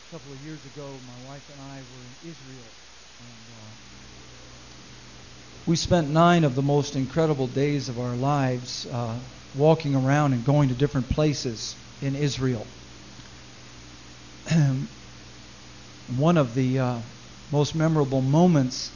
A couple of years ago, my wife and I were in Israel, and we spent 9 of the most incredible days of our lives walking around and going to different places in Israel. One of the most memorable moments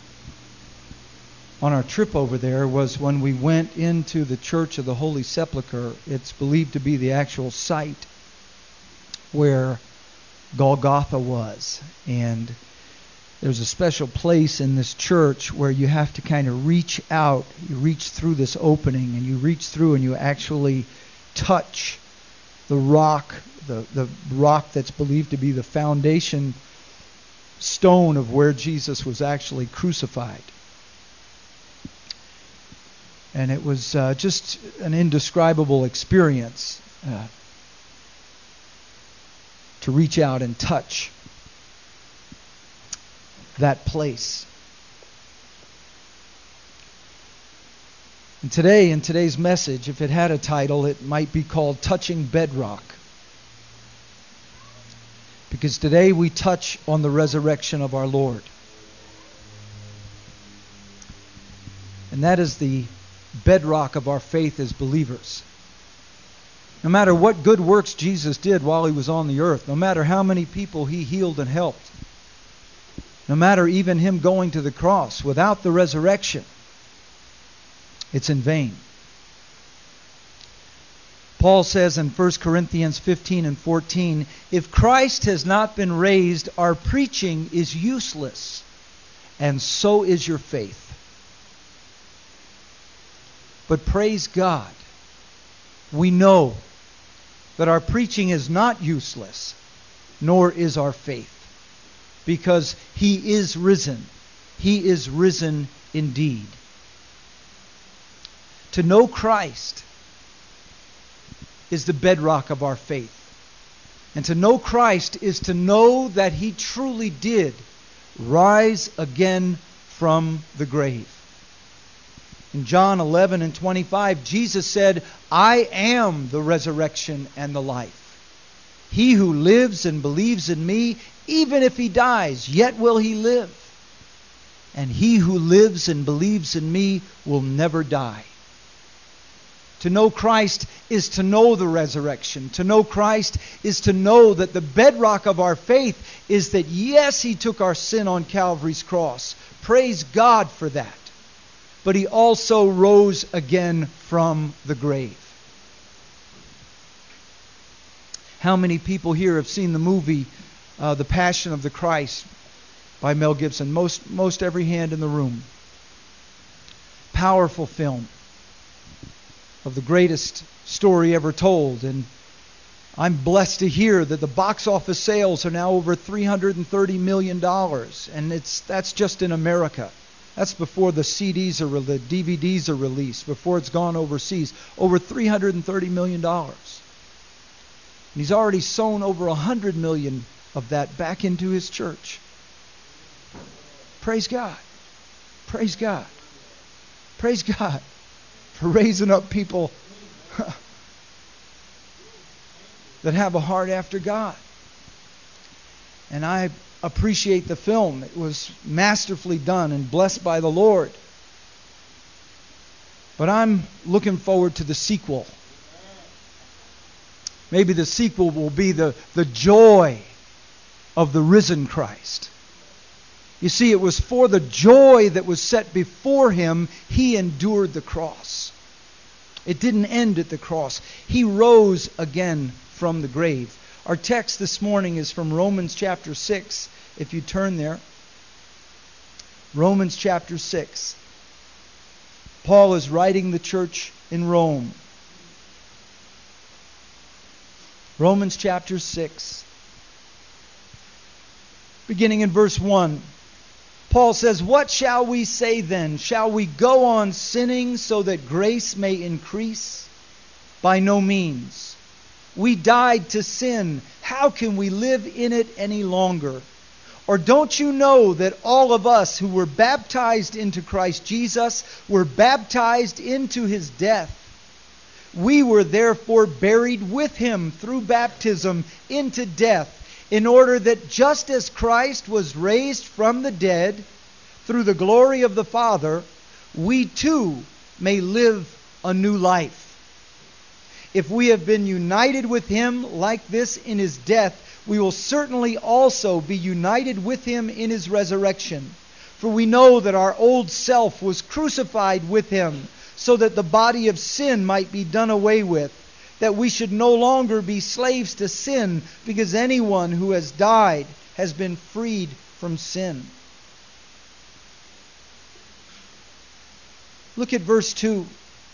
on our trip over there was when we went into the Church of the Holy Sepulchre. It's believed to be the actual site where Golgotha was. And there's a special place in this church where you have to kind of reach out. You reach through this opening, and you reach through and you actually touch the rock, the rock that's believed to be the foundation stone of where Jesus was actually crucified. And it was just an indescribable experience to reach out and touch that place. And today, in today's message, if it had a title, it might be called Touching Bedrock. Because today we touch on the resurrection of our Lord. And that is the bedrock of our faith as believers. No matter what good works Jesus did while he was on the earth, no matter how many people he healed and helped, no matter even him going to the cross, without the resurrection, it's in vain. Paul says in 1 Corinthians 15 and 14, if Christ has not been raised, our preaching is useless, and so is your faith. But praise God, we know that our preaching is not useless, nor is our faith, because he is risen. He is risen indeed. To know Christ is the bedrock of our faith. And to know Christ is to know that he truly did rise again from the grave. In John 11 and 25, Jesus said, I am the resurrection and the life. He who lives and believes in me, even if he dies, yet will he live. And he who lives and believes in me will never die. To know Christ is to know the resurrection. To know Christ is to know that the bedrock of our faith is that, yes, he took our sin on Calvary's cross. Praise God for that. But he also rose again from the grave. How many people here have seen the movie The Passion of the Christ by Mel Gibson? Most every hand in the room. Powerful film of the greatest story ever told. And I'm blessed to hear that the box office sales are now over $330 million. And that's just in America. That's before the CDs or the DVDs are released, before it's gone overseas. Over $330 million. And he's already sown over $100 million of that back into his church. Praise God. Praise God. Praise God for raising up people that have a heart after God. And I appreciate the film. It was masterfully done and blessed by the Lord. But I'm looking forward to the sequel. Maybe the sequel will be the joy of the risen Christ. You see, it was for the joy that was set before him, he endured the cross. It didn't end at the cross. He rose again from the grave. Our text this morning is from Romans chapter 6. If you turn there. Romans chapter 6. Paul is writing the church in Rome. Romans chapter 6. Beginning in verse 1. Paul says, what shall we say then? Shall we go on sinning so that grace may increase? By no means. We died to sin. How can we live in it any longer? Or don't you know that all of us who were baptized into Christ Jesus were baptized into his death? We were therefore buried with him through baptism into death, in order that just as Christ was raised from the dead through the glory of the Father, we too may live a new life. If we have been united with Him like this in His death, we will certainly also be united with Him in His resurrection. For we know that our old self was crucified with Him, so that the body of sin might be done away with, that we should no longer be slaves to sin, because anyone who has died has been freed from sin. Look at verse 2.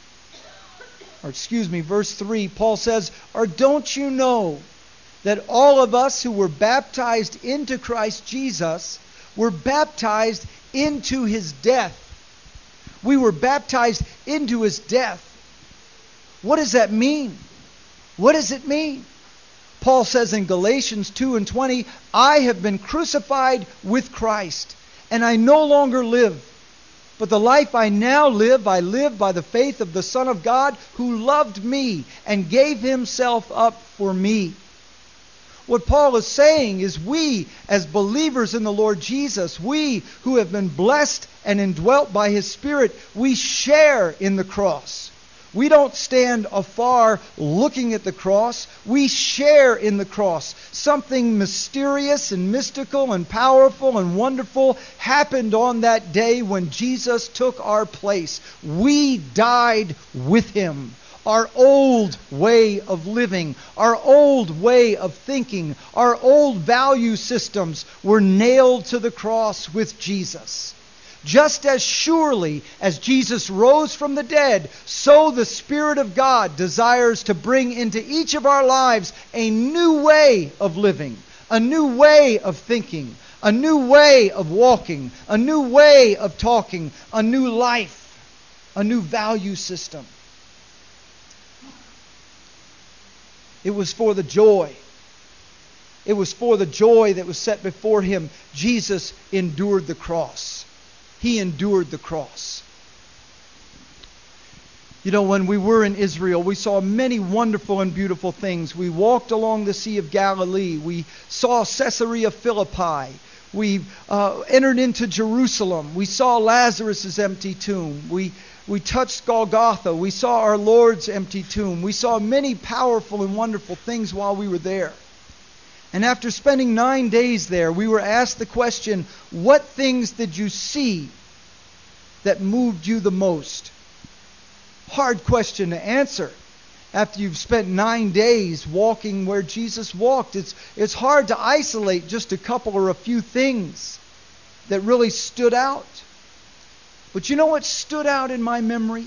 Verse 3. Paul says, "Or don't you know that all of us who were baptized into Christ Jesus were baptized into His death?" We were baptized into His death. What does that mean? What does it mean? Paul says in Galatians 2:20, "I have been crucified with Christ, and I no longer live. But the life I now live, I live by the faith of the Son of God, who loved me and gave Himself up for me." What Paul is saying is we, as believers in the Lord Jesus, we who have been blessed and indwelt by His Spirit, we share in the cross. We don't stand afar looking at the cross. We share in the cross. Something mysterious and mystical and powerful and wonderful happened on that day when Jesus took our place. We died with Him. Our old way of living, our old way of thinking, our old value systems were nailed to the cross with Jesus. Just as surely as Jesus rose from the dead, so the Spirit of God desires to bring into each of our lives a new way of living, a new way of thinking, a new way of walking, a new way of talking, a new life, a new value system. It was for the joy. It was for the joy that was set before Him. Jesus endured the cross. He endured the cross. You know, when we were in Israel, we saw many wonderful and beautiful things. We walked along the Sea of Galilee. We saw Caesarea Philippi. We entered into Jerusalem. We saw Lazarus' empty tomb. We touched Golgotha. We saw our Lord's empty tomb. We saw many powerful and wonderful things while we were there. And after spending 9 days there, we were asked the question, what things did you see that moved you the most? Hard question to answer. After you've spent 9 days walking where Jesus walked, it's hard to isolate just a couple or a few things that really stood out. But you know what stood out in my memory?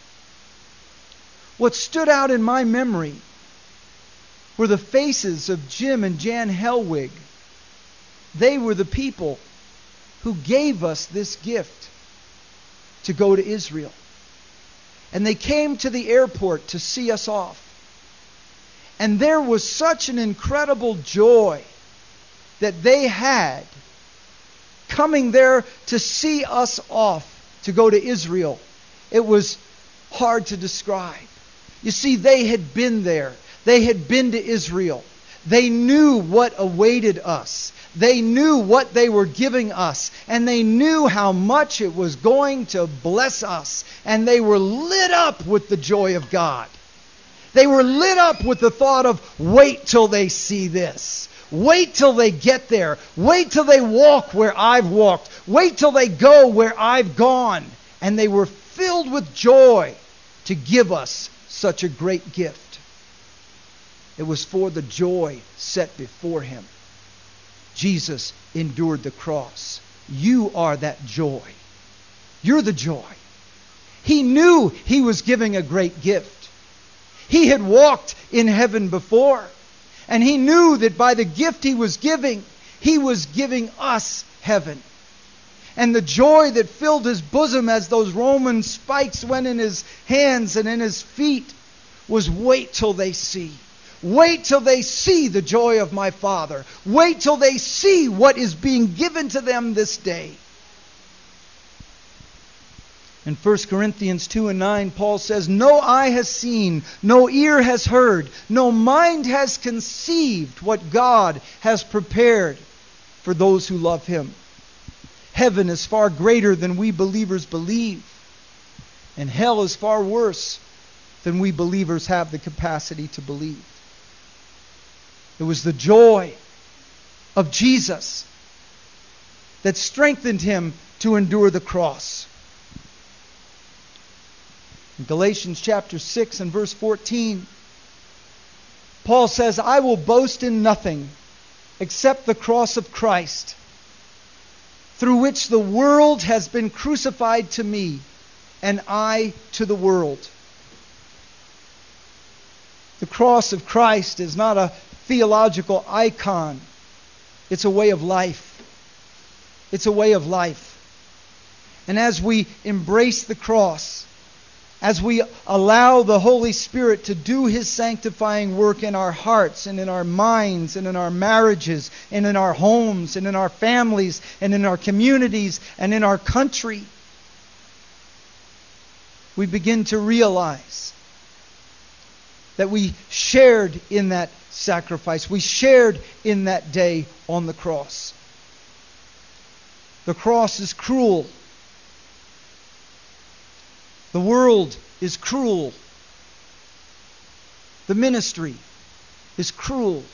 What stood out in my memory were the faces of Jim and Jan Helwig. They were the people who gave us this gift to go to Israel. And they came to the airport to see us off. And there was such an incredible joy that they had coming there to see us off to go to Israel. It was hard to describe. You see, they had been there. They had been to Israel. They knew what awaited us. They knew what they were giving us. And they knew how much it was going to bless us. And they were lit up with the joy of God. They were lit up with the thought of, wait till they see this. Wait till they get there. Wait till they walk where I've walked. Wait till they go where I've gone. And they were filled with joy to give us such a great gift. It was for the joy set before Him. Jesus endured the cross. You are that joy. You're the joy. He knew He was giving a great gift. He had walked in heaven before. And He knew that by the gift He was giving us heaven. And the joy that filled His bosom as those Roman spikes went in His hands and in His feet was, wait till they see. Wait till they see the joy of my Father. Wait till they see what is being given to them this day. In 1 Corinthians 2:9, Paul says, "No eye has seen, no ear has heard, no mind has conceived what God has prepared for those who love Him." Heaven is far greater than we believers believe, and hell is far worse than we believers have the capacity to believe. It was the joy of Jesus that strengthened Him to endure the cross. In Galatians chapter 6 and verse 14, Paul says, "I will boast in nothing except the cross of Christ, through which the world has been crucified to me, and I to the world." The cross of Christ is not a theological icon. It's a way of life. It's a way of life. And as we embrace the cross, as we allow the Holy Spirit to do His sanctifying work in our hearts and in our minds and in our marriages and in our homes and in our families and in our communities and in our country, we begin to realize that we shared in that sacrifice. We shared in that day on the cross. The cross is cruel. The world is cruel. The ministry is cruel.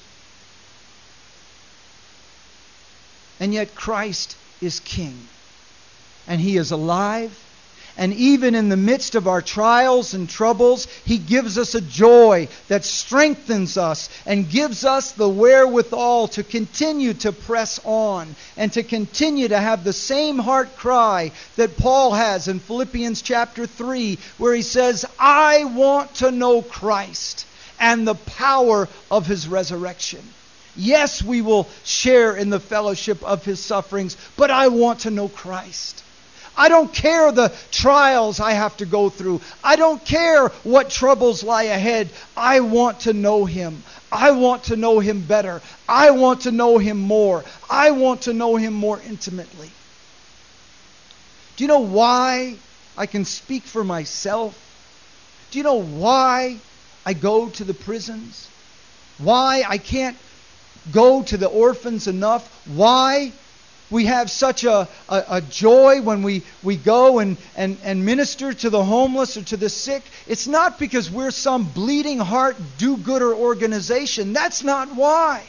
And yet Christ is King. And He is alive. And even in the midst of our trials and troubles, He gives us a joy that strengthens us and gives us the wherewithal to continue to press on and to continue to have the same heart cry that Paul has in Philippians chapter 3, where he says, "I want to know Christ and the power of His resurrection." Yes, we will share in the fellowship of His sufferings, but I want to know Christ. I don't care the trials I have to go through. I don't care what troubles lie ahead. I want to know Him. I want to know Him better. I want to know Him more. I want to know Him more intimately. Do you know why I can speak for myself? Do you know why I go to the prisons? Why I can't go to the orphans enough? Why we have such a joy when we go and minister to the homeless or to the sick? It's not because we're some bleeding heart do-gooder organization. That's not why.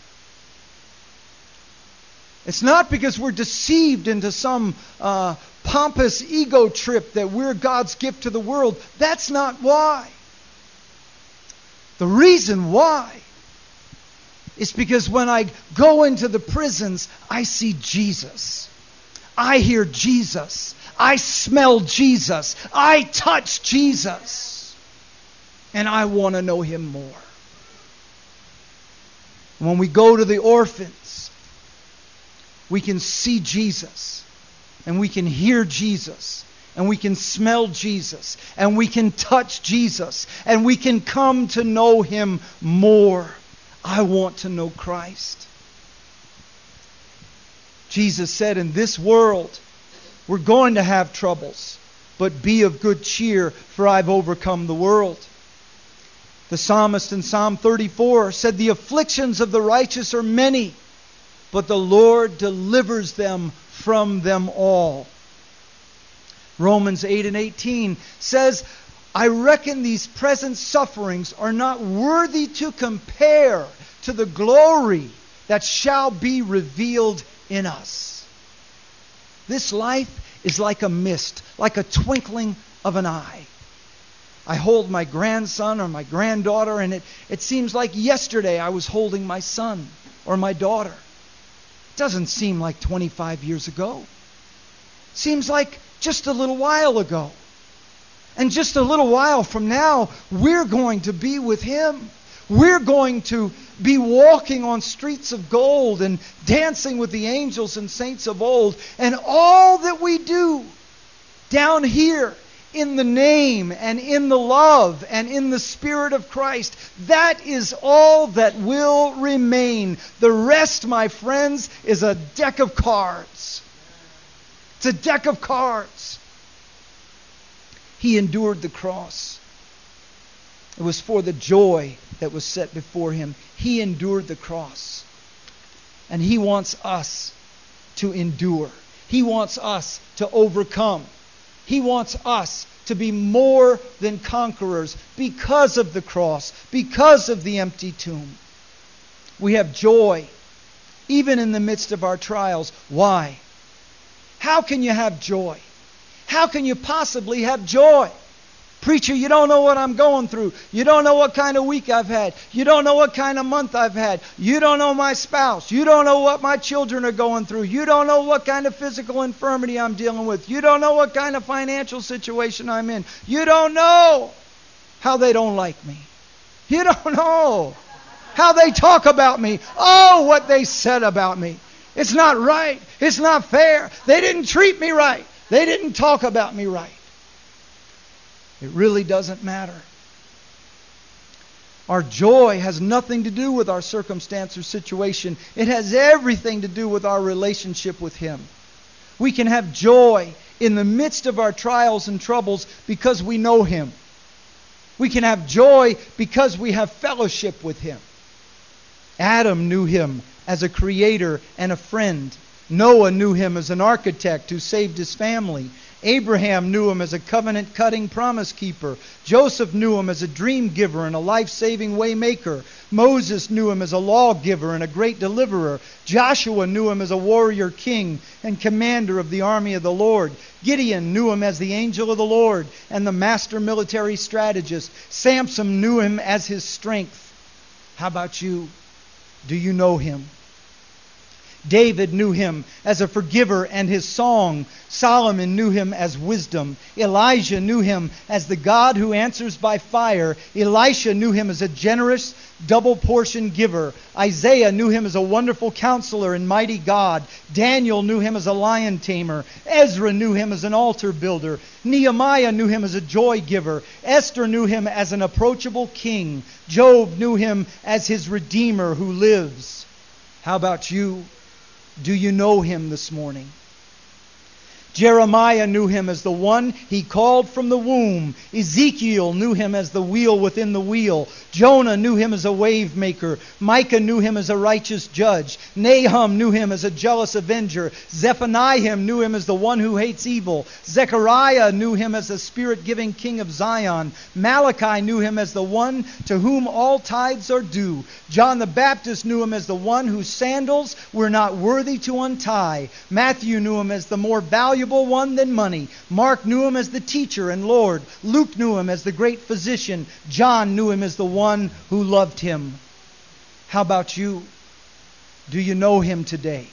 It's not because we're deceived into some pompous ego trip that we're God's gift to the world. That's not why. The reason why is because when I go into the prisons, I see Jesus. I hear Jesus. I smell Jesus. I touch Jesus. And I want to know Him more. When we go to the orphans, we can see Jesus. And we can hear Jesus. And we can smell Jesus. And we can touch Jesus. And we can come to know Him more. I want to know Christ. Jesus said, in this world, we're going to have troubles, but be of good cheer, for I've overcome the world. The psalmist in Psalm 34 said, the afflictions of the righteous are many, but the Lord delivers them from them all. Romans 8:18 says, I reckon these present sufferings are not worthy to compare to the glory that shall be revealed in us. This life is like a mist, like a twinkling of an eye. I hold my grandson or my granddaughter, and it seems like yesterday I was holding my son or my daughter. It doesn't seem like 25 years ago. It seems like just a little while ago. And just a little while from now, we're going to be with Him. We're going to be walking on streets of gold and dancing with the angels and saints of old. And all that we do down here in the name and in the love and in the Spirit of Christ, that is all that will remain. The rest, my friends, is a deck of cards. It's a deck of cards. He endured the cross. It was for the joy that was set before him. He endured the cross. And he wants us to endure. He wants us to overcome. He wants us to be more than conquerors because of the cross, because of the empty tomb. We have joy even in the midst of our trials. Why? How can you have joy? How can you possibly have joy? Preacher, you don't know what I'm going through. You don't know what kind of week I've had. You don't know what kind of month I've had. You don't know my spouse. You don't know what my children are going through. You don't know what kind of physical infirmity I'm dealing with. You don't know what kind of financial situation I'm in. You don't know how they don't like me. You don't know how they talk about me. Oh, what they said about me. It's not right. It's not fair. They didn't treat me right. They didn't talk about me right. It really doesn't matter. Our joy has nothing to do with our circumstance or situation. It has everything to do with our relationship with Him. We can have joy in the midst of our trials and troubles because we know Him. We can have joy because we have fellowship with Him. Adam knew Him as a creator and a friend. Noah knew Him as an architect who saved his family. Abraham knew Him as a covenant-cutting promise keeper. Joseph knew Him as a dream giver and a life-saving way maker. Moses knew Him as a lawgiver and a great deliverer. Joshua knew Him as a warrior king and commander of the army of the Lord. Gideon knew Him as the angel of the Lord and the master military strategist. Samson knew Him as his strength. How about you? Do you know Him? David knew Him as a forgiver and his song. Solomon knew Him as wisdom. Elijah knew Him as the God who answers by fire. Elisha knew Him as a generous, double-portion giver. Isaiah knew Him as a wonderful counselor and mighty God. Daniel knew Him as a lion tamer. Ezra knew Him as an altar builder. Nehemiah knew Him as a joy giver. Esther knew Him as an approachable king. Job knew Him as his redeemer who lives. How about you? Do you know Him this morning? Jeremiah knew Him as the one He called from the womb. Ezekiel knew Him as the wheel within the wheel. Jonah knew Him as a wave maker. Micah knew Him as a righteous judge. Nahum knew Him as a jealous avenger. Zephaniah knew Him as the one who hates evil. Zechariah knew Him as the spirit-giving king of Zion. Malachi knew Him as the one to whom all tithes are due. John the Baptist knew Him as the one whose sandals we're not worthy to untie. Matthew knew Him as the more valuable one than money. Mark knew Him as the teacher and Lord. Luke knew Him as the great physician. John knew Him as the one who loved Him. How about you? Do you know Him today?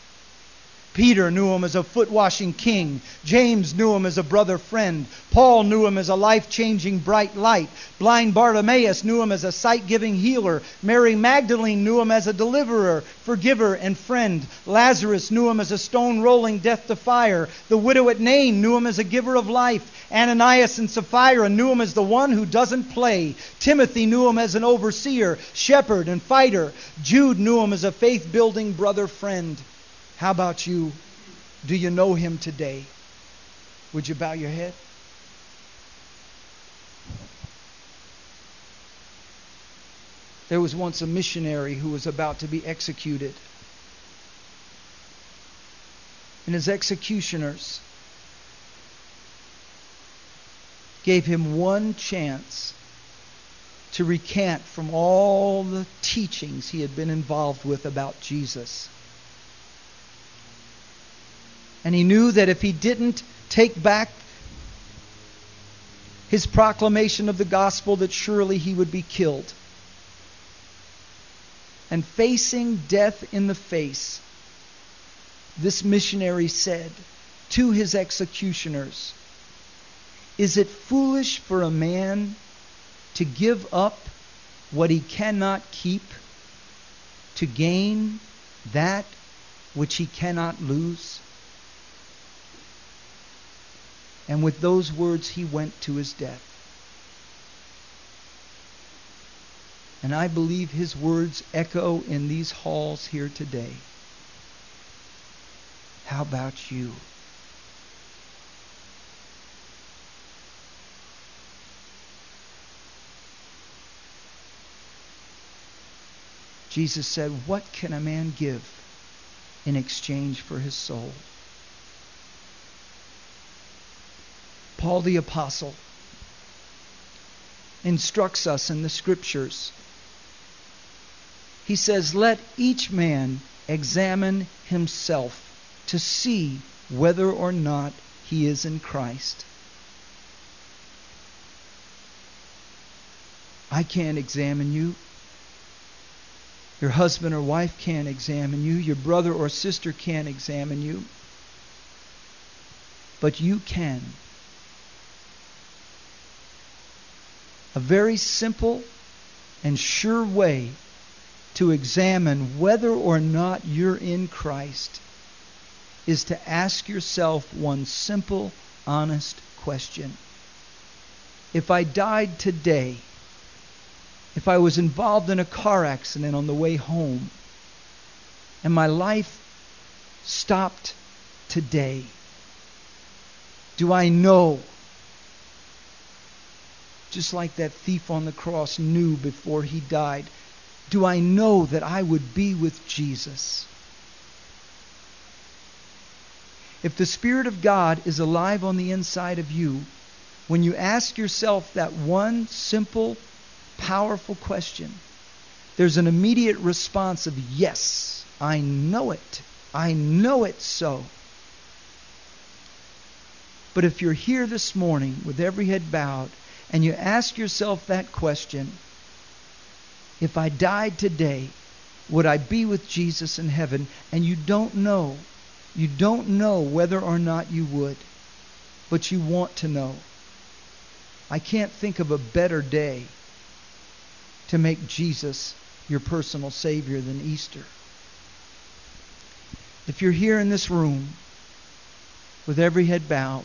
Peter knew Him as a foot-washing king. James knew Him as a brother friend. Paul knew Him as a life-changing bright light. Blind Bartimaeus knew Him as a sight-giving healer. Mary Magdalene knew Him as a deliverer, forgiver, and friend. Lazarus knew Him as a stone rolling death to fire. The widow at Nain knew Him as a giver of life. Ananias and Sapphira knew Him as the one who doesn't play. Timothy knew Him as an overseer, shepherd, and fighter. Jude knew Him as a faith-building brother friend. How about you? Do you know Him today? Would you bow your head? There was once a missionary who was about to be executed. And his executioners gave him one chance to recant from all the teachings he had been involved with about Jesus. And he knew that if he didn't take back his proclamation of the gospel, that surely he would be killed. And facing death in the face, this missionary said to his executioners, "Is it foolish for a man to give up what he cannot keep to gain that which he cannot lose?" And with those words, he went to his death. And I believe his words echo in these halls here today. How about you? Jesus said, what can a man give in exchange for his soul? Paul the Apostle instructs us in the Scriptures. He says, let each man examine himself to see whether or not he is in Christ. I can't examine you. Your husband or wife can't examine you. Your brother or sister can't examine you. But you can. A very simple and sure way to examine whether or not you're in Christ is to ask yourself one simple, honest question. If I died today, if I was involved in a car accident on the way home, and my life stopped today, do I know, just like that thief on the cross knew before he died, do I know that I would be with Jesus? If the Spirit of God is alive on the inside of you, when you ask yourself that one simple, powerful question, there's an immediate response of, yes, I know it. I know it so. But if you're here this morning with every head bowed and you ask yourself that question, if I died today, would I be with Jesus in heaven? And you don't know whether or not you would, but you want to know. I can't think of a better day to make Jesus your personal Savior than Easter. If you're here in this room with every head bowed,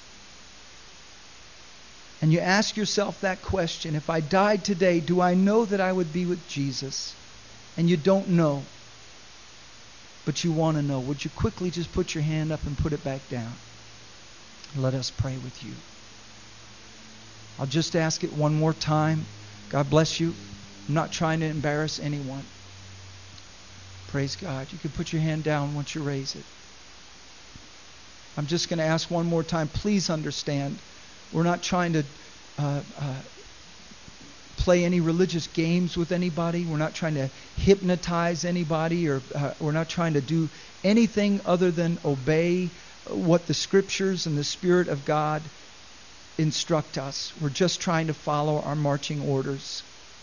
and you ask yourself that question, if I died today, do I know that I would be with Jesus? And you don't know, but you want to know. Would you quickly just put your hand up and put it back down? Let us pray with you. I'll just ask it one more time. God bless you. I'm not trying to embarrass anyone. Praise God. You can put your hand down once you raise it. I'm just going to ask one more time. Please understand, we're not trying to play any religious games with anybody. We're not trying to hypnotize anybody, or we're not trying to do anything other than obey what the Scriptures and the Spirit of God instruct us. We're just trying to follow our marching orders.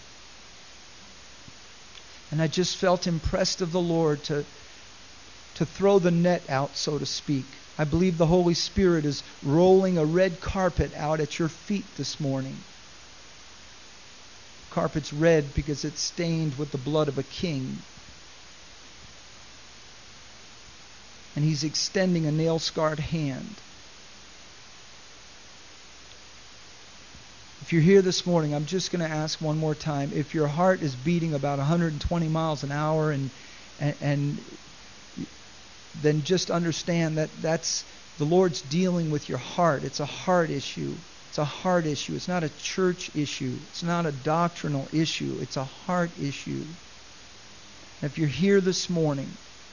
And I just felt impressed of the Lord to throw the net out, so to speak. I believe the Holy Spirit is rolling a red carpet out at your feet this morning. Carpet's red because it's stained with the blood of a king. And He's extending a nail-scarred hand. If you're here this morning, I'm just going to ask one more time. If your heart is beating about 120 miles an hour and then just understand that that's the Lord's dealing with your heart. It's a heart issue. It's a heart issue. It's not a church issue. It's not a doctrinal issue. It's a heart issue. And if you're here this morning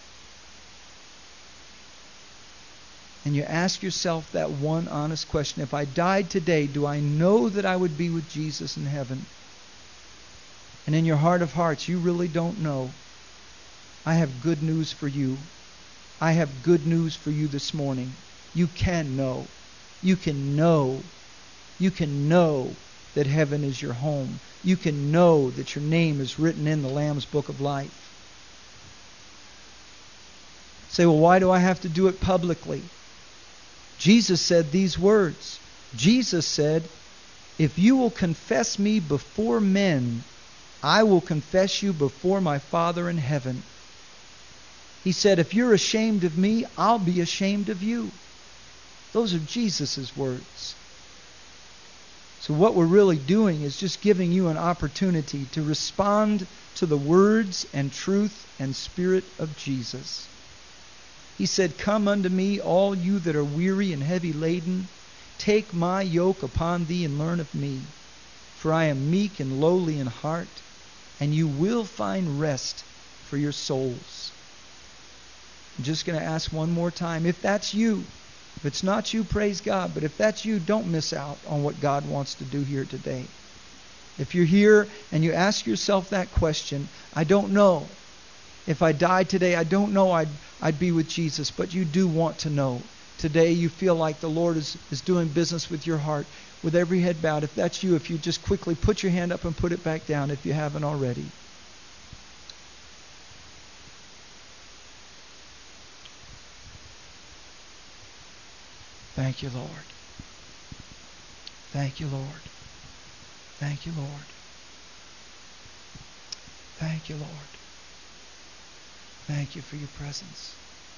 and you ask yourself that one honest question, if I died today, do I know that I would be with Jesus in heaven? And in your heart of hearts, you really don't know. I have good news for you. I have good news for you this morning. You can know. You can know. You can know that heaven is your home. You can know that your name is written in the Lamb's Book of Life. Say, well, why do I have to do it publicly? Jesus said these words. Jesus said, if you will confess me before men, I will confess you before my Father in heaven. He said, if you're ashamed of me, I'll be ashamed of you. Those are Jesus' words. So what we're really doing is just giving you an opportunity to respond to the words and truth and Spirit of Jesus. He said, come unto me, all you that are weary and heavy laden. Take my yoke upon thee and learn of me. For I am meek and lowly in heart, and you will find rest for your souls. I'm just going to ask one more time. If that's you, if it's not you, praise God. But if that's you, don't miss out on what God wants to do here today. If you're here and you ask yourself that question, I don't know. If I died today, I don't know I'd be with Jesus. But you do want to know. Today you feel like the Lord is doing business with your heart. With every head bowed, if that's you, if you just quickly put your hand up and put it back down if you haven't already. Thank you, Lord. Thank you, Lord. Thank you, Lord. Thank you, Lord. Thank you for your presence.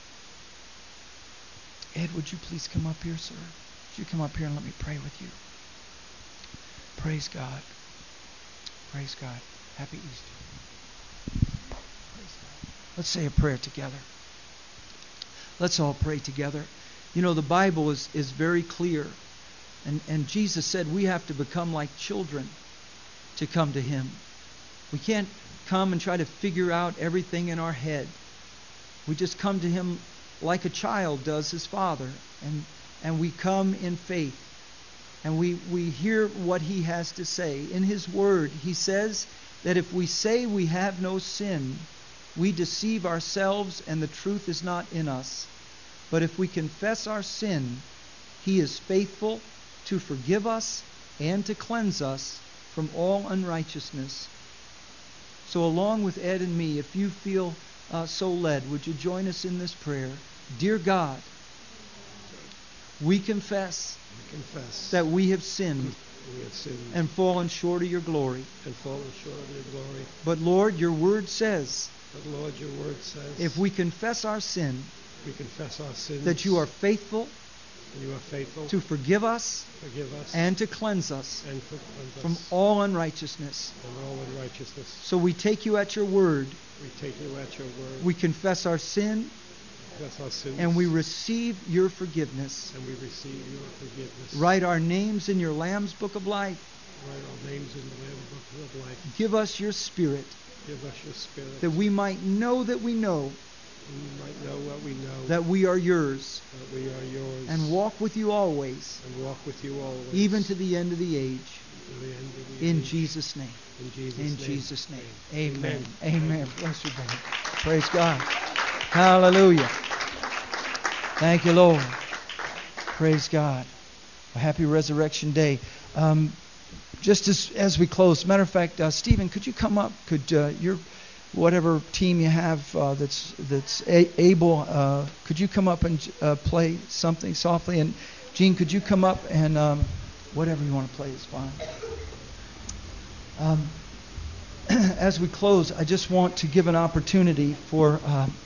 Ed, would you please come up here, sir? Would you come up here and let me pray with you? Praise God. Praise God. Happy Easter. Praise God. Let's say a prayer together. Let's all pray together. You know, the Bible is very clear. And Jesus said we have to become like children to come to Him. We can't come and try to figure out everything in our head. We just come to Him like a child does his father. And we come in faith. And we hear what He has to say. In His Word, He says that if we say we have no sin, we deceive ourselves and the truth is not in us. But if we confess our sin, He is faithful to forgive us and to cleanse us from all unrighteousness. So along with Ed and me, if you feel so led, would you join us in this prayer? Dear God, we confess that we have sinned and fallen short of your glory. But Lord, your word says, if we confess our sin, that you are faithful to forgive us and to cleanse us from all unrighteousness. So we take you at your word. We confess our sin. And we receive your forgiveness. Write our names in your Lamb's Book of Life. Give us your Spirit. That we might know that we know. That we are yours. And walk with you always. Even to the end of the age. In Jesus' name. In Jesus' name. Amen. Amen. Bless you, brother. Praise God. Hallelujah. Thank you, Lord. Praise God. A happy Resurrection Day. Just as we close, matter of fact, Stephen, could you come up? Could your whatever team you have that's able, could you come up and play something softly? And Gene, could you come up and whatever you want to play is fine. As we close, I just want to give an opportunity for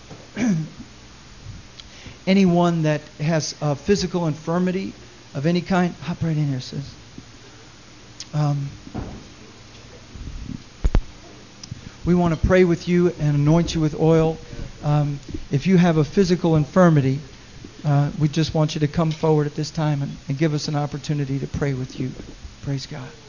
anyone that has a physical infirmity of any kind. Hop right in here, sis. We want to pray with you and anoint you with oil. If you have a physical infirmity, we just want you to come forward at this time and give us an opportunity to pray with you. Praise God.